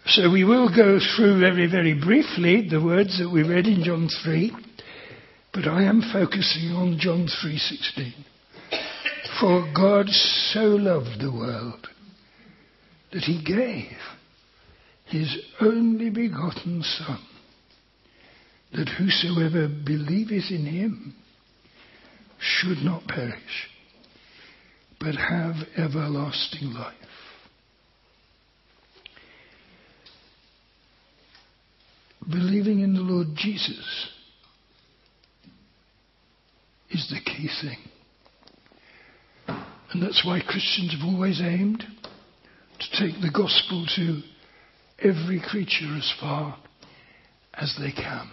So we will go through very, very briefly the words that we read in John 3, but I am focusing on John 3:16. For God so loved the world that he gave his only begotten Son, that whosoever believeth in him should not perish, but have everlasting life. Believing in the Lord Jesus is the key thing. And that's why Christians have always aimed to take the gospel to every creature as far as they can.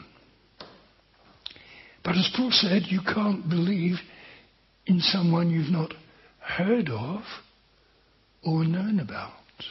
But as Paul said, you can't believe in someone you've not heard of or known about.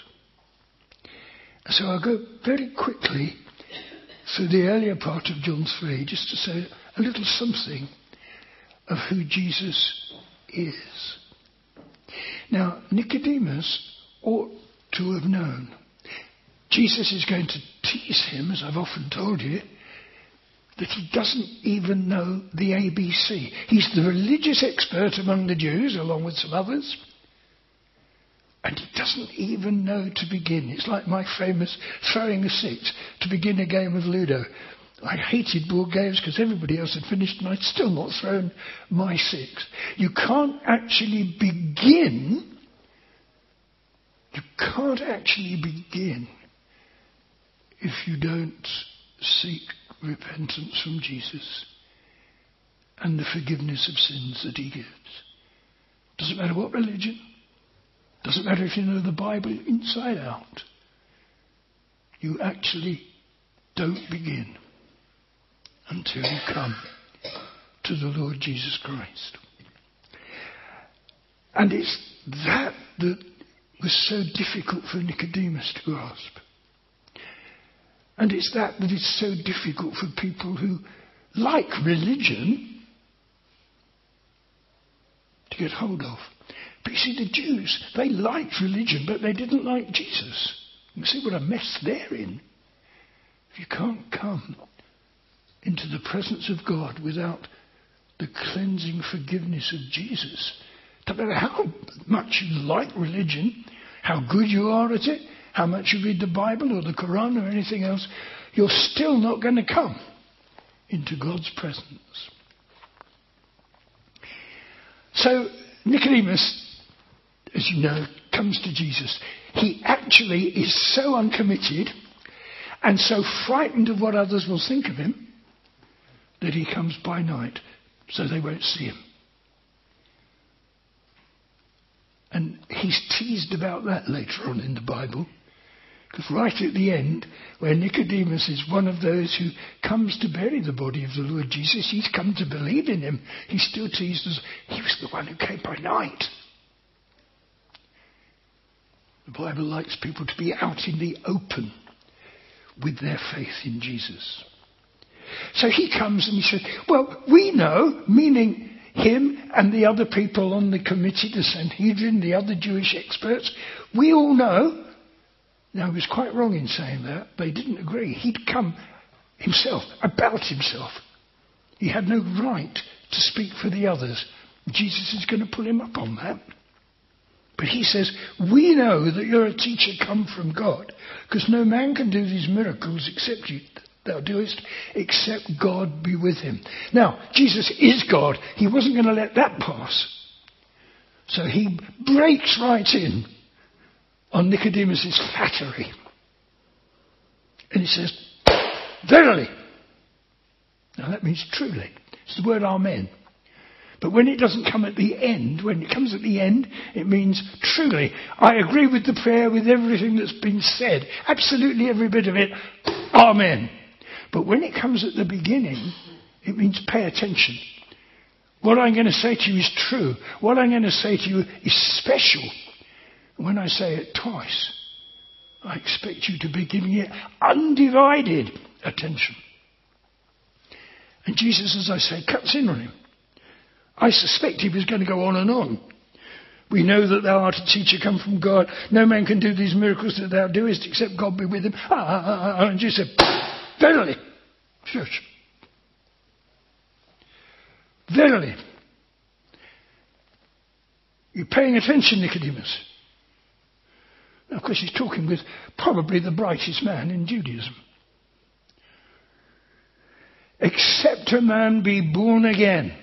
So I'll go very quickly through the earlier part of John 3 just to say a little something of who Jesus is. Now, Nicodemus ought to have known. Jesus is going to tease him, as I've often told you, that he doesn't even know the ABC. He's the religious expert among the Jews, along with some others, and he doesn't even know to begin. It's like my famous throwing a six to begin a game of Ludo. I hated board games because everybody else had finished and I'd still not thrown my six. You can't actually begin if you don't seek repentance from Jesus and the forgiveness of sins that he gives. Doesn't matter what religion, doesn't matter if you know the Bible inside out. You actually don't begin until you come to the Lord Jesus Christ. And it's that was so difficult for Nicodemus to grasp. And it's that is so difficult for people who like religion to get hold of. But you see, the Jews, they liked religion, but they didn't like Jesus. You see what a mess they're in. If you can't come into the presence of God without the cleansing forgiveness of Jesus, no matter how much you like religion, how good you are at it, how much you read the Bible or the Quran or anything else, you're still not going to come into God's presence. So Nicodemus, as you know, comes to Jesus. He actually is so uncommitted and so frightened of what others will think of him that he comes by night so they won't see him. And he's teased about that later on in the Bible. Because right at the end, where Nicodemus is one of those who comes to bury the body of the Lord Jesus, he's come to believe in him. He's still teased as he was the one who came by night. The Bible likes people to be out in the open with their faith in Jesus. So he comes and he says, well, we know, meaning him and the other people on the committee, the Sanhedrin, the other Jewish experts, we all know. Now, he was quite wrong in saying that. They didn't agree. He'd come himself, about himself. He had no right to speak for the others. Jesus is going to pull him up on that. But he says, we know that you're a teacher come from God, because no man can do these miracles except thou doest, except God be with him. Now, Jesus is God. He wasn't going to let that pass. So he breaks right in on Nicodemus' flattery. And he says, verily. Now that means truly. It's the word amen. But when it doesn't come at the end, when it comes at the end, it means truly. I agree with the prayer, with everything that's been said. Absolutely every bit of it. Amen. But when it comes at the beginning, it means pay attention. What I'm going to say to you is true. What I'm going to say to you is special. When I say it twice, I expect you to be giving it undivided attention. And Jesus, as I say, cuts in on him. I suspect he was going to go on and on. We know that thou art a teacher come from God. No man can do these miracles that thou doest except God be with him. And Jesus said, verily, church, verily. You're paying attention, Nicodemus. Now, of course, he's talking with probably the brightest man in Judaism. Except a man be born again,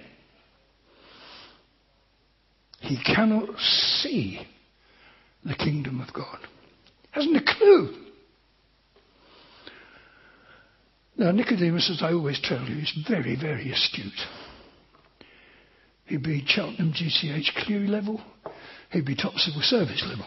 he cannot see the kingdom of God. Hasn't a clue. Now, Nicodemus, as I always tell you, is very, very astute. He'd be Cheltenham GCH Cleary level. He'd be top civil service level.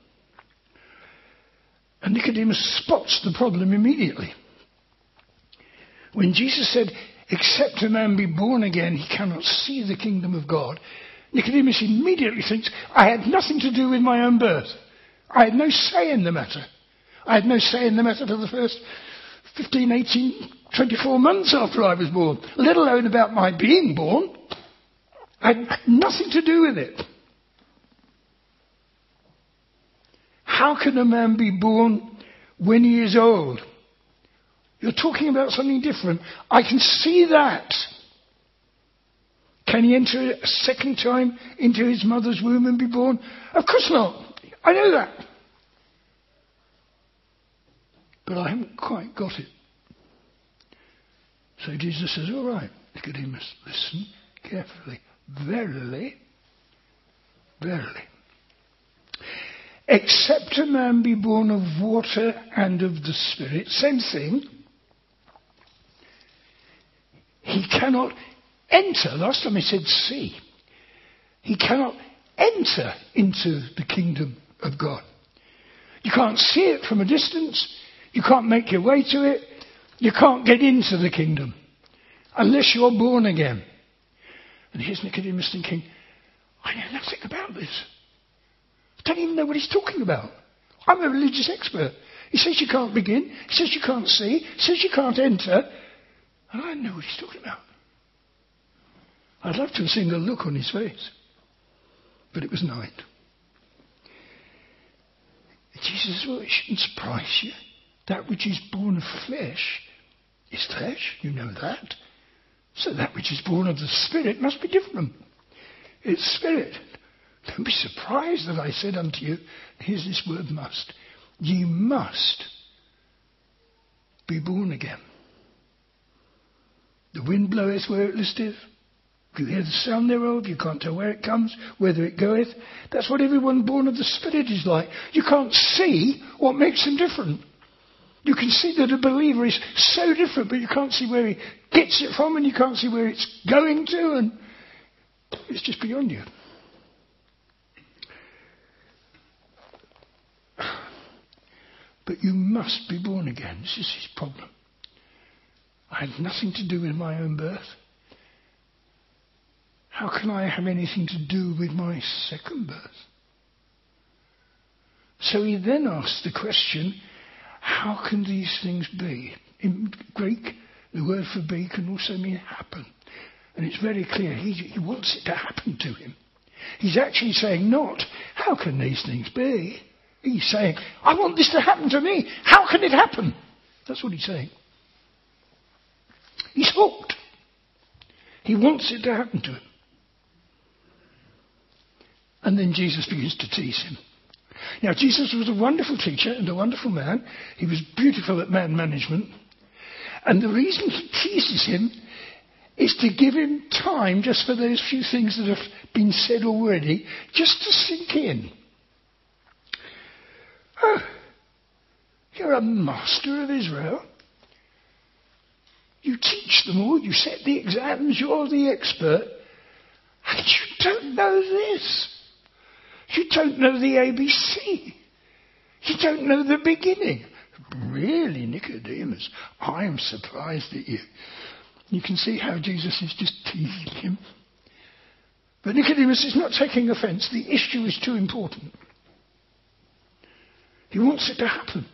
And Nicodemus spots the problem immediately. When Jesus said, except a man be born again, he cannot see the kingdom of God, Nicodemus immediately thinks, I had nothing to do with my own birth. I had no say in the matter. I had no say in the matter for the first 15, 18, 24 months after I was born, let alone about my being born. I had nothing to do with it. How can a man be born when he is old? You're talking about something different. I can see that. Can he enter a second time into his mother's womb and be born? Of course not. I know that. But I haven't quite got it. So Jesus says, all right, Nicodemus, listen carefully. Verily, verily. Except a man be born of water and of the Spirit, same thing, he cannot enter. Last time he said see. He cannot enter into the kingdom of God. You can't see it from a distance. You can't make your way to it. You can't get into the kingdom unless you're born again. And here's Nicodemus thinking, I know nothing about this. I don't even know what he's talking about. I'm a religious expert. He says you can't begin. He says you can't see. He says you can't enter. And I don't know what he's talking about. I'd love to have seen the look on his face. But it was night. Jesus says, well, it shouldn't surprise you. That which is born of flesh is flesh. You know that. So that which is born of the Spirit must be different. It's Spirit. Don't be surprised that I said unto you, here's this word must. Ye must be born again. The wind bloweth where it listeth. You hear the sound thereof. You can't tell where it comes, whither it goeth. That's what everyone born of the Spirit is like. You can't see what makes them different. You can see that a believer is so different, but you can't see where he gets it from, and you can't see where it's going to, and it's just beyond you. But you must be born again. This is his problem. I had nothing to do with my own birth. How can I have anything to do with my second birth? So he then asks the question, how can these things be? In Greek, the word for be can also mean happen. And it's very clear, he wants it to happen to him. He's actually saying not, how can these things be? He's saying, I want this to happen to me. How can it happen? That's what he's saying. He's hooked. He wants it to happen to him. And then Jesus begins to tease him. Now, Jesus was a wonderful teacher and a wonderful man. He was beautiful at man management. And the reason he teases him is to give him time just for those few things that have been said already, just to sink in. Oh, you're a master of Israel. You teach them all. You set the exams. You're the expert. And you don't know this. You don't know the ABC. You don't know the beginning. Really, Nicodemus, I am surprised at you. You can see how Jesus is just teasing him. But Nicodemus is not taking offence. The issue is too important. He wants it to happen.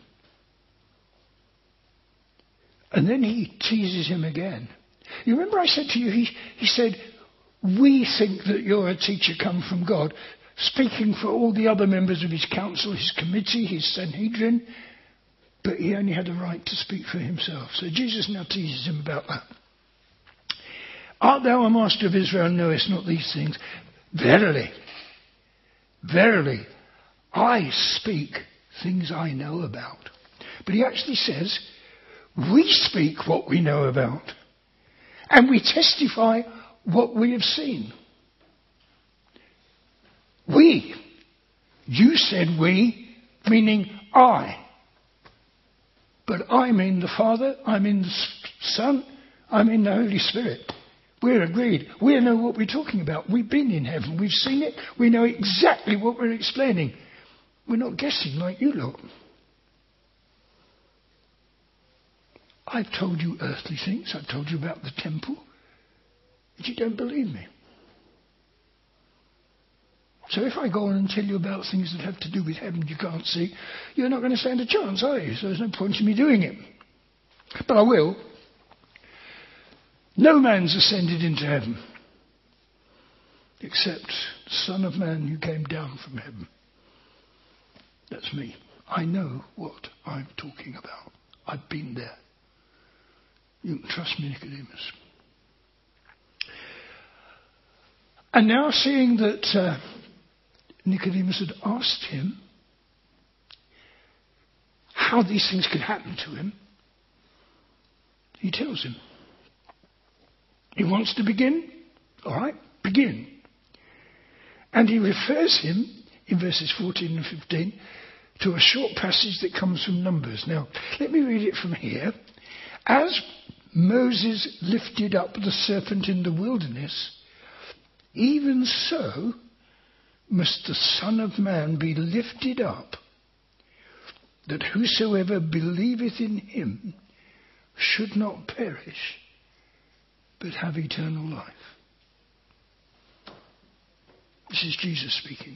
And then he teases him again. You remember I said to you, he said, we think that you're a teacher come from God. speaking for all the other members of his council, his committee, his Sanhedrin, but he only had a right to speak for himself. So Jesus now teases him about that. Art thou a master of Israel, and knowest not these things? Verily, verily, I speak things I know about. But he actually says, we speak what we know about, and we testify what we have seen. We. You said we, meaning I. But I mean the Father, I mean the Son, I mean the Holy Spirit. We're agreed. We know what we're talking about. We've been in heaven. We've seen it. We know exactly what we're explaining. We're not guessing like you lot. I've told you earthly things. I've told you about the temple. But you don't believe me. So if I go on and tell you about things that have to do with heaven you can't see, you're not going to stand a chance, are you? So there's no point in me doing it. But I will. No man's ascended into heaven except the Son of Man who came down from heaven. That's me. I know what I'm talking about. I've been there. You can trust me, Nicodemus. And now seeing that Nicodemus had asked him how these things could happen to him, he tells him. He wants to begin? All right, begin. And he refers him, in verses 14 and 15, to a short passage that comes from Numbers. Now, let me read it from here. As Moses lifted up the serpent in the wilderness, even so must the Son of Man be lifted up, that whosoever believeth in him should not perish, but have eternal life. This is Jesus speaking.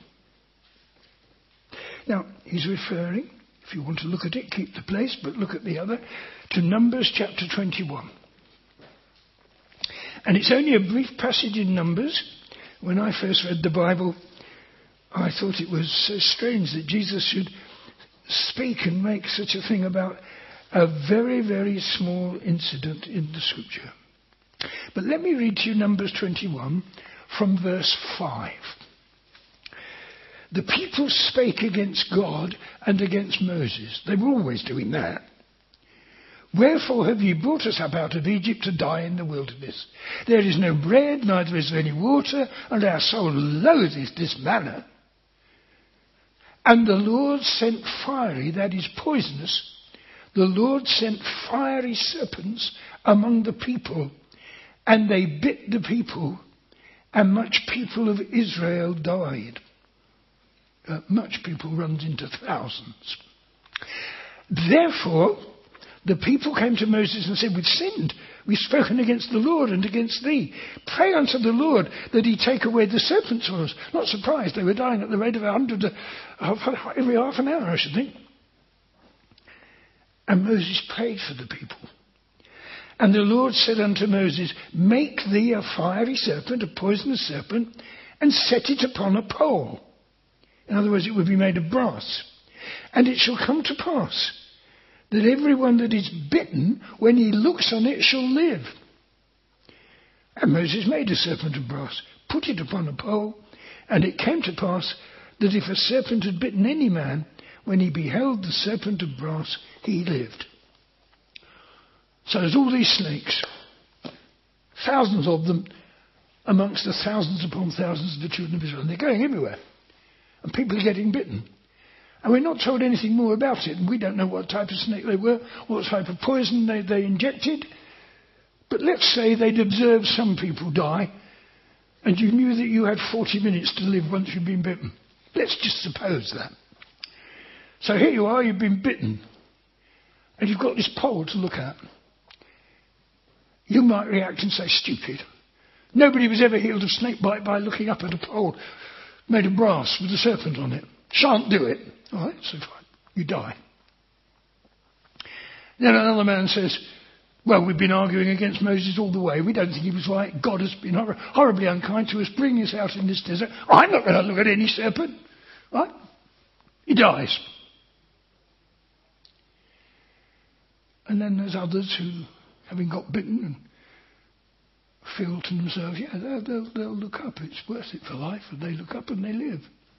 Now, he's referring, if you want to look at it, keep the place, but look at the other, to Numbers chapter 21. And it's only a brief passage in Numbers. When I first read the Bible, I thought it was so strange that Jesus should speak and make such a thing about a very, very small incident in the Scripture. But let me read to you Numbers 21 from verse 5. The people spake against God and against Moses. They were always doing that. Wherefore have ye brought us up out of Egypt to die in the wilderness? There is no bread, neither is there any water, and our soul loatheth this manna. And the Lord sent fiery, that is poisonous, the Lord sent fiery serpents among the people, and they bit the people, and much people of Israel died. Much people runs into thousands. Therefore, the people came to Moses and said, we've sinned. We've spoken against the Lord and against thee. Pray unto the Lord that he take away the serpents from us. Not surprised, they were dying at the rate of 100 every half an hour, I should think. And Moses prayed for the people. And the Lord said unto Moses, make thee a fiery serpent, a poisonous serpent, and set it upon a pole. In other words, it would be made of brass. And it shall come to pass that everyone that is bitten, when he looks on it, shall live. And Moses made a serpent of brass, put it upon a pole, and it came to pass that if a serpent had bitten any man, when he beheld the serpent of brass, he lived. So there's all these snakes, thousands of them, amongst the thousands upon thousands of the children of Israel. And they're going everywhere. And people are getting bitten. And we're not told anything more about it. And we don't know what type of snake they were, what type of poison they injected. But let's say they'd observed some people die, and you knew that you had 40 minutes to live once you'd been bitten. Let's just suppose that. So here you are, you've been bitten. And you've got this pole to look at. You might react and say, stupid. Nobody was ever healed of snake bite by looking up at a pole made of brass with a serpent on it. Shan't do it. All right, so fine. You die. Then another man says, Well, we've been arguing against Moses all the way. We don't think he was right. God has been horribly unkind to us, bringing us out in this desert. I'm not going to look at any serpent. Right? He dies. And then there's others who, having got bitten and feel to themselves, yeah, they'll look up. It's worth it for life. And they look up and they live.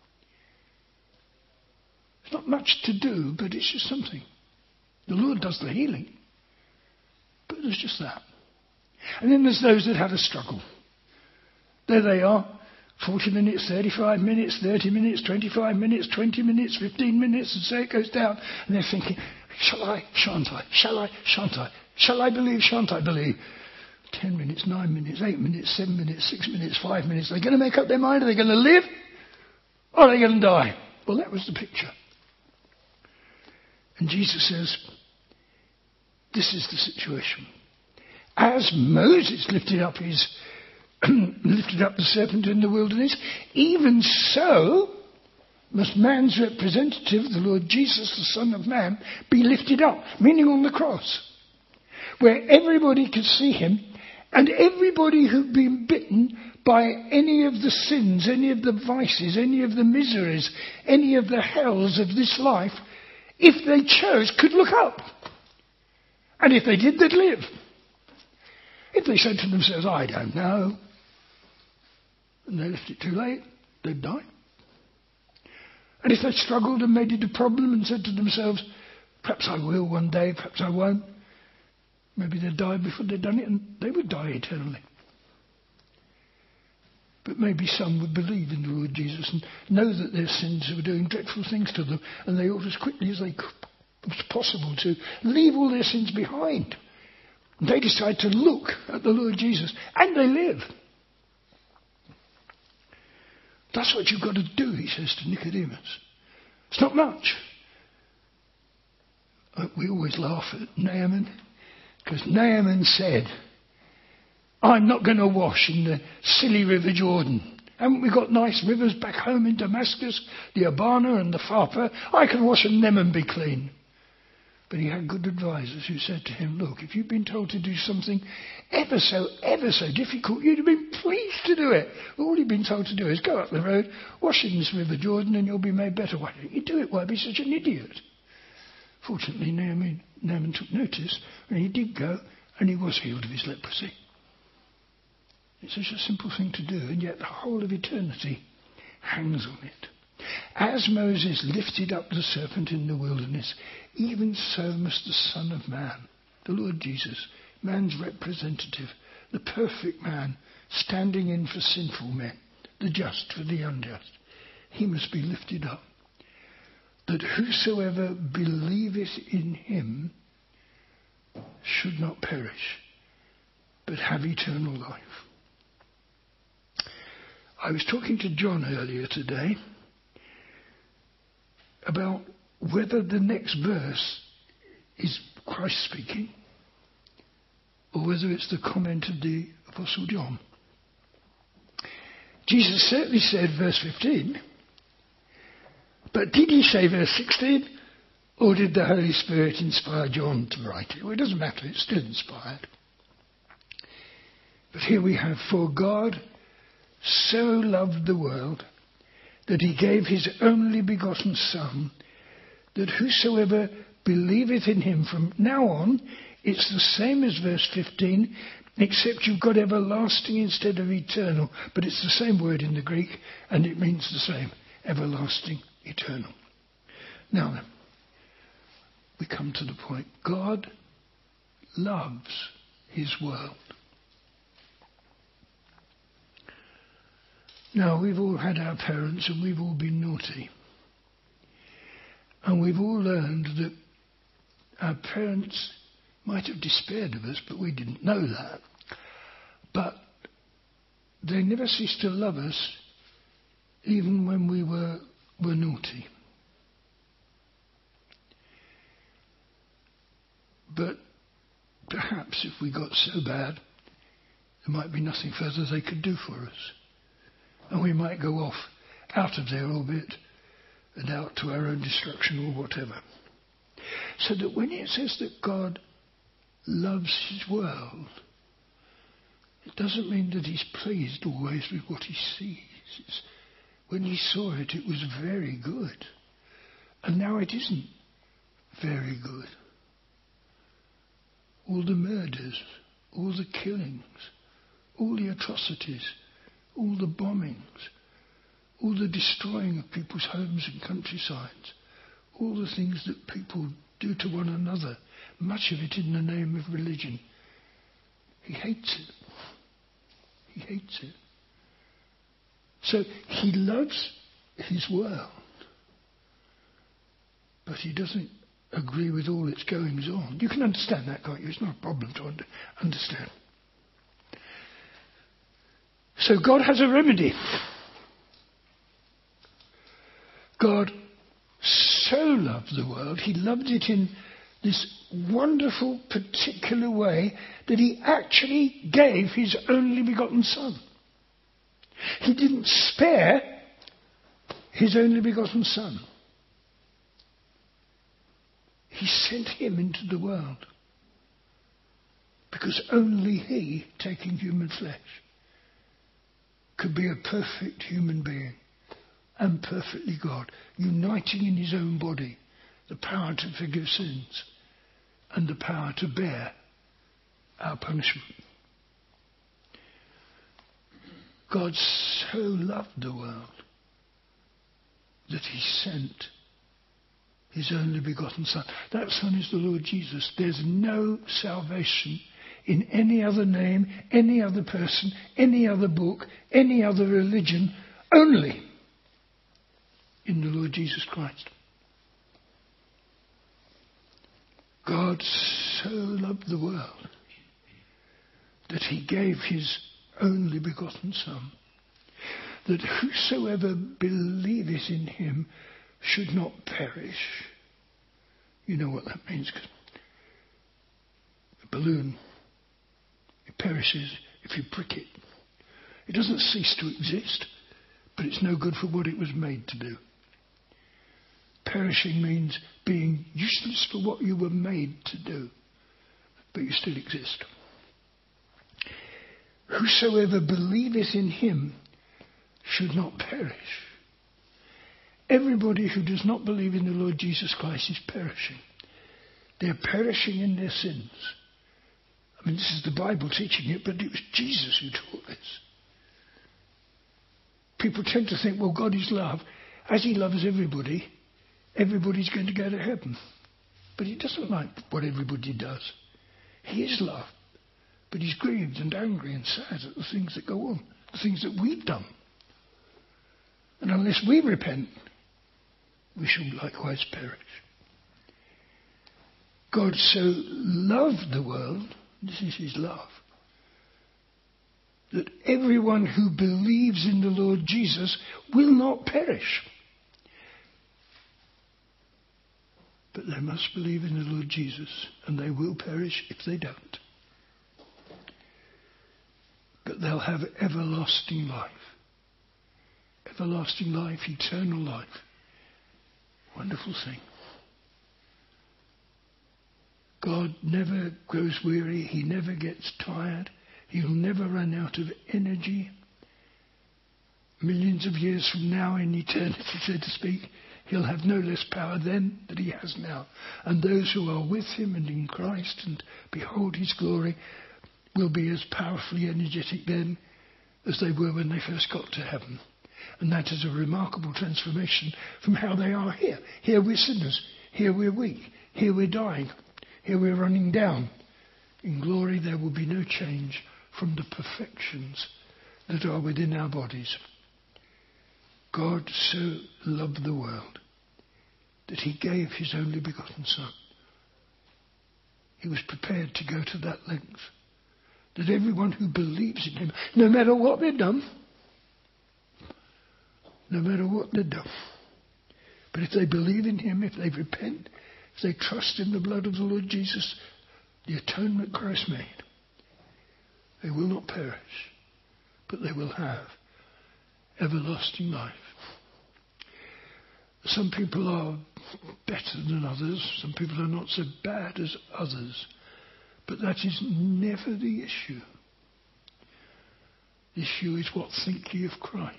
It's not much to do, but it's just something. The Lord does the healing. But there's just that. And then there's those that had a struggle. There they are. 40 minutes, 35 minutes, 30 minutes, 25 minutes, 20 minutes, 15 minutes, and so it goes down. And they're thinking, shall I, shan't I? Shall I, shan't I? Shall I believe, shan't I believe? 10 minutes, 9 minutes, 8 minutes, 7 minutes, 6 minutes, 5 minutes. Are they going to make up their mind? Are they going to live? Or are they going to die? Well, that was the picture. And Jesus says, this is the situation. As Moses lifted up the serpent in the wilderness, even so must man's representative, the Lord Jesus, the Son of Man, be lifted up, meaning on the cross, where everybody could see him, and everybody who'd been bitten by any of the sins, any of the vices, any of the miseries, any of the hells of this life, if they chose, could look up. And if they did, they'd live. If they said to themselves, I don't know, and they left it too late, they'd die. And if they struggled and made it a problem and said to themselves, perhaps I will one day, perhaps I won't, maybe they'd die before they'd done it, and they would die eternally. But maybe some would believe in the Lord Jesus and know that their sins were doing dreadful things to them, and they ought as quickly as they could, was possible to leave all their sins behind. And they decide to look at the Lord Jesus, and they live. That's what you've got to do, he says to Nicodemus. It's not much. We always laugh at Naaman, because Naaman said, I'm not going to wash in the silly River Jordan. Haven't we got nice rivers back home in Damascus? The Abana and the Pharpar. I can wash in them and be clean. But he had good advisors who said to him, look, if you've been told to do something ever so difficult, you'd have been pleased to do it. All you've been told to do is go up the road, wash in this River Jordan, and you'll be made better. Why don't you do it? Why be such an idiot? Fortunately, Naaman took notice, and he did go, and he was healed of his leprosy. It's such a simple thing to do, and yet the whole of eternity hangs on it. As Moses lifted up the serpent in the wilderness, even so must the Son of Man, the Lord Jesus, man's representative, the perfect man, standing in for sinful men, the just for the unjust, he must be lifted up, that whosoever believeth in him should not perish, but have eternal life. I was talking to John earlier today about whether the next verse is Christ speaking or whether it's the comment of the Apostle John. Jesus certainly said verse 15, but did he say verse 16, or did the Holy Spirit inspire John to write it? Well, it doesn't matter, it's still inspired. But here we have, for God so loved the world that he gave his only begotten Son, that whosoever believeth in him, from now on, it's the same as verse 15, except you've got everlasting instead of eternal. But it's the same word in the Greek, and it means the same, everlasting, eternal. Now then, we come to the point. God loves his world. Now, we've all had our parents and we've all been naughty. And we've all learned that our parents might have despaired of us, but we didn't know that. But they never ceased to love us, even when we were naughty. But perhaps if we got so bad, there might be nothing further they could do for us. And we might go off out of their orbit and out to our own destruction or whatever. So that when it says that God loves his world, it doesn't mean that he's pleased always with what he sees. When he saw it, it was very good. And now it isn't very good. All the murders, all the killings, all the atrocities, all the bombings, all the destroying of people's homes and countrysides, all the things that people do to one another, much of it in the name of religion. He hates it. He hates it. So he loves his world, but he doesn't agree with all its goings on. You can understand that, can't you? It's not a problem to understand. So God has a remedy. God so loved the world, he loved it in this wonderful particular way that he actually gave his only begotten Son. He didn't spare his only begotten Son. He sent him into the world because only he, taking human flesh, could be a perfect human being and perfectly God, uniting in his own body the power to forgive sins and the power to bear our punishment. God so loved the world that he sent his only begotten Son. That Son is the Lord Jesus. There's no salvation in any other name, any other person, any other book, any other religion, only in the Lord Jesus Christ. God so loved the world that he gave his only begotten Son, that whosoever believeth in him should not perish. You know what that means, because a balloon, it perishes if you prick it. It doesn't cease to exist, but it's no good for what it was made to do. Perishing means being useless for what you were made to do, but you still exist. Whosoever believeth in him should not perish. Everybody who does not believe in the Lord Jesus Christ is perishing. They're perishing in their sins. I mean, this is the Bible teaching it, but it was Jesus who taught this. People tend to think, well, God is love. As he loves everybody, everybody's going to go to heaven. But he doesn't like what everybody does. He is love. But he's grieved and angry and sad at the things that go on, the things that we've done. And unless we repent, we shall likewise perish. God so loved the world, this is his love, that everyone who believes in the Lord Jesus will not perish. But they must believe in the Lord Jesus, and they will perish if they don't. But they'll have everlasting life. Everlasting life, eternal life. Wonderful thing. God never grows weary. He never gets tired. He'll never run out of energy. Millions of years from now in eternity, so to speak, he'll have no less power then than he has now. And those who are with him and in Christ and behold his glory will be as powerfully energetic then as they were when they first got to heaven. And that is a remarkable transformation from how they are here. Here we're sinners. Here we're weak. Here we're dying. Here we're running down. In glory there will be no change from the perfections that are within our bodies. God so loved the world that he gave his only begotten Son. He was prepared to go to that length, that everyone who believes in him, no matter what they've done, but if they believe in him, if they repent, if they trust in the blood of the Lord Jesus, the atonement Christ made, they will not perish, but they will have everlasting life. Some people are better than others. Some people are not so bad as others. But that is never the issue. The issue is, what think ye of Christ?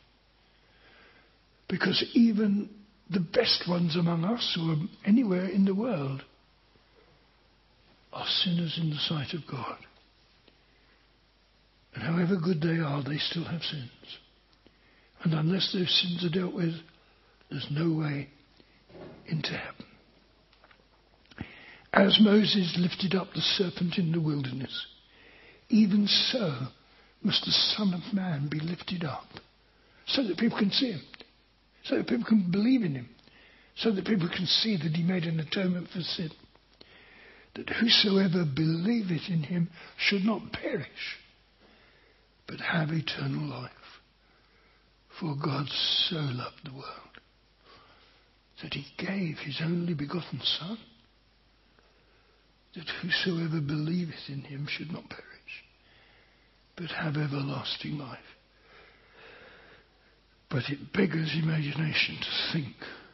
Because even the best ones among us or anywhere in the world are sinners in the sight of God. And however good they are, they still have sins. And unless those sins are dealt with, there's no way into heaven. As Moses lifted up the serpent in the wilderness, even so must the Son of Man be lifted up, so that people can see him, so that people can believe in him, so that people can see that he made an atonement for sin, that whosoever believeth in him should not perish, but have eternal life. For God so loved the world that he gave his only begotten Son, that whosoever believeth in him should not perish, but have everlasting life. But it beggars imagination to think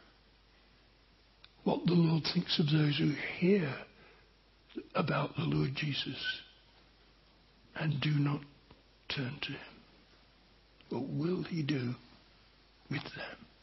what the Lord thinks of those who hear about the Lord Jesus and do not turn to him. What will he do with them?